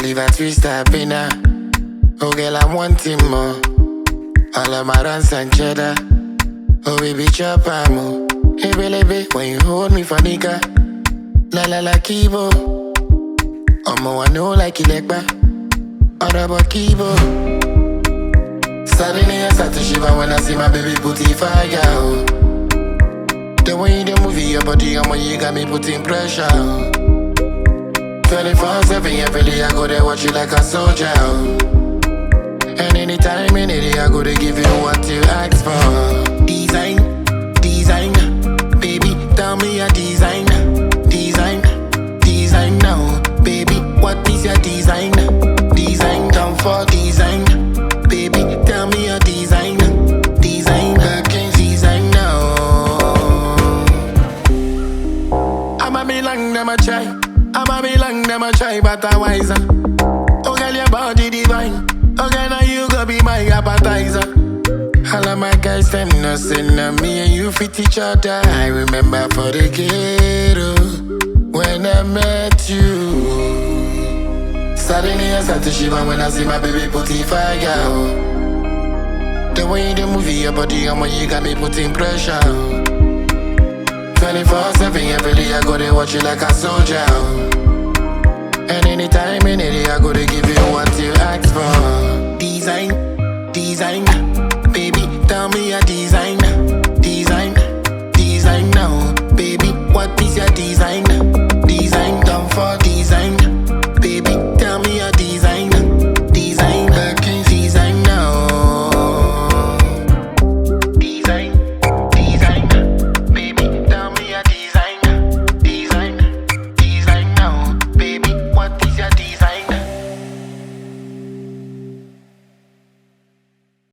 live a 3-star dinner. Oh girl, I'm wanting more. All of my runs and cheddar. Oh baby, chop amo. Hey baby, when you hold me for nigga. La la la kibo. Omo I know like you like ba. All about kibo. Suddenly I start to shiver when I see my baby put it fire. Oh. The way you dey move your body, and when you got me putting pressure. 24/7 every day I go there watch you like a soldier. And anytime, any day I go to give you what you ask for. Design, design, baby, tell me a design, design, design now. Baby, what is your design? Design, down for design. Baby, tell me a design, design, looking design now. I'ma be long, them a try. I'ma be long, them a try, but I'm wiser. Oh girl, your body divine. Oh girl, now you gon' be my appetizer. All of my guys, them no sin on me and you fit each other. I remember for the ghetto when I met you. Suddenly I start to shiver when I see my baby put it fire. The way you dey move your body, and when you got me putting pressure. 24/7 every day I go to watch you like a soldier. And anytime, any day I go to give you what you ask for. Design, design, baby, tell me a design, design,